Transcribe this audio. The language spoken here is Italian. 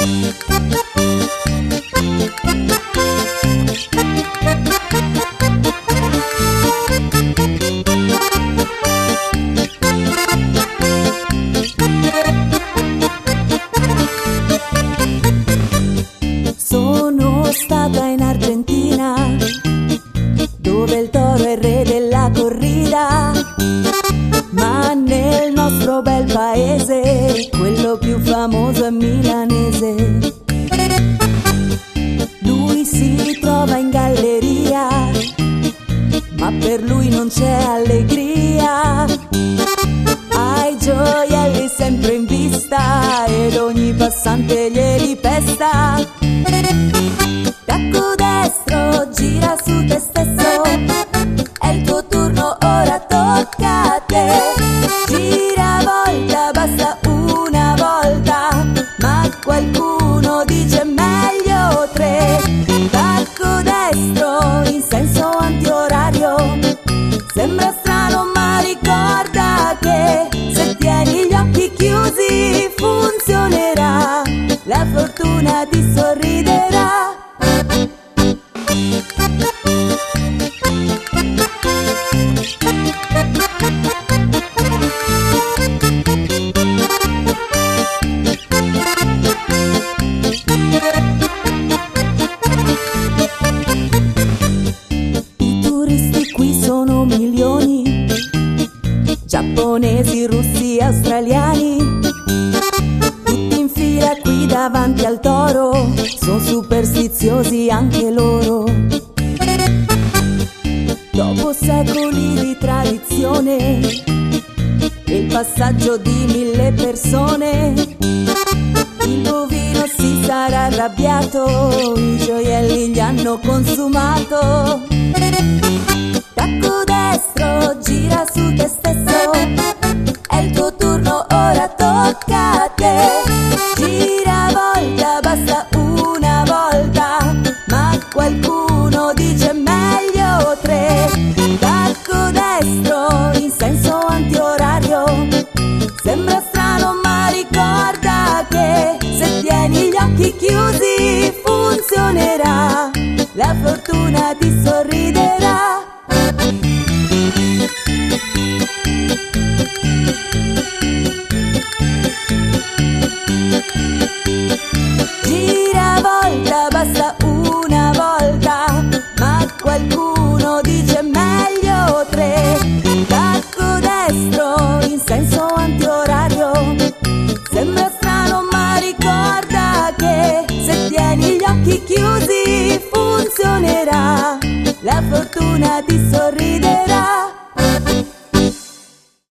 Sono stata in Argentina, dove il toro è il re della corrida, ma nel nostro bel paese quello più famoso è milanese. Lui si trova in galleria, ma per lui non c'è allegria. Ha i gioielli sempre in vista ed ogni passante glieli pesta. Tacco destro, gira su te stesso, è il tuo turno, ora tocca a te. Gira volta, basta una volta, ma qualcuno dice meglio tre. Tacco destro in senso antiorario, sembra strano ma ricorda che se tieni gli occhi chiusi funzionerà, la fortuna ti sorriderà. I turisti qui sono milioni, giapponesi, russi, australiani, tutti in fila qui davanti al toro, son superstiziosi anche loro. Dopo secoli di tradizione e il passaggio di 1000 persone, il bovino si sarà arrabbiato, i gioielli gli hanno consumato. Tacco destro, gira su te stesso, è il tuo turno, ora tocca a te. Gira volta, basta una volta, ma qualcuno dice meglio tre. Tacco destro in senso antiorario, sembra strano ma ricorda che se tieni gli occhi chiusi funzionerà, la fortuna ti sorriderà. Gira volta, basta una volta, ma qualcuno dice meglio tre. Tacco destro in senso antiorario, sembra strano ma ricorda che se tieni gli occhi chiusi funzionerà, la fortuna ti